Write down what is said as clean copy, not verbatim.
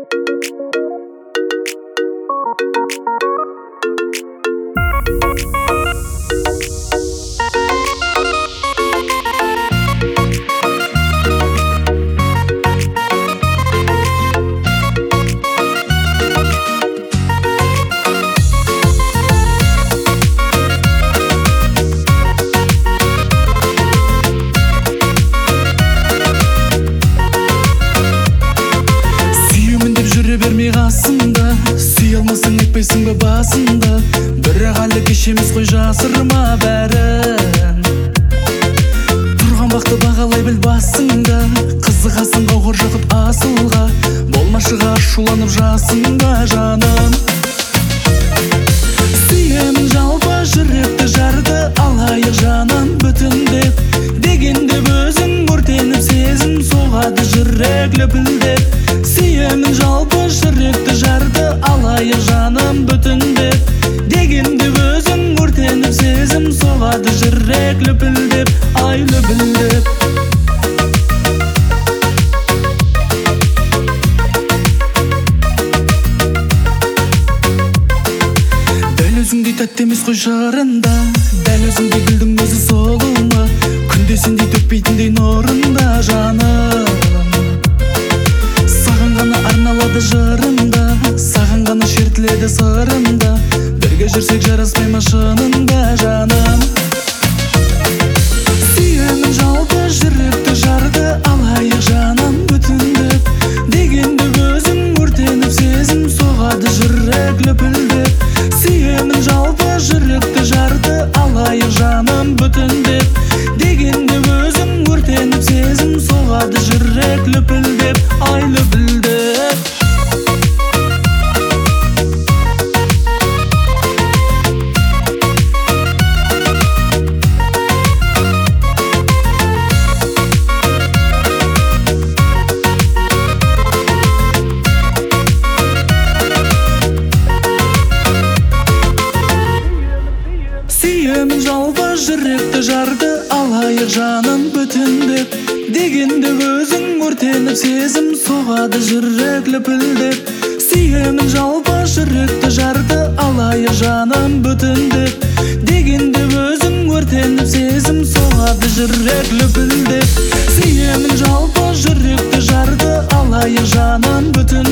Бермей қасымда, сүй алмасаң етпейсің бе басында. Бірақ әлі кеш емес қой, жасырма бәрін. Тұрған бақты бағалай біл басыңда. Қызығасың қауқыр жақып асылға. Болмашыға шуланып жасыңда жаным. Сүйемін жалпы жүректі жарды, алайық жаным бүтіндеп. Дегенде өзің өртеніп сезім соғады жүрек лүпілдеп. Сүйемін жалпы жүректі жарды, алайық жаным бүтіндеп. Дегенде өзің өртеніп сезім соғады жүрек лүпілдеп, ай лүпілдеп. Дәл өзіңдей тәтті емес қой жарында, дәл өзіңдей гүлдің өзі сұлума. Күнде сендей төкпейтіндей нұрында жаным. Саған ғана арналады жырымда, саған ғана шертіледі сырымда. Бірге жүрсек жараспай ма шынында жаным. Сүйемін жалпы жүректі жарды, алайық жаным бүтіндеп. Дегенде өзің өртеніп сезім соғады жүрек лүпілдеп. Сүйемін жалпы жүректі жарды, алайық жаным бүтіндеп. Дегенде өзің өртеніп сезім соғады жүрек лүпілдеп, ай лүпілдеп. Сүйемін жалпы жүректі жарды, алайық жаным бүтіндеп. Дегенде өзің өртеніп сезім соғады жүрек лүпілдеп. Сүйемін жалпы жүректі жарды, алайық жаным бүтіндеп. Дегенде өзің өртеніп сезім соғады жүрек лүпілдеп. Сүйемін жалпы жүректі жарды, алайық жаным бүтіндеп.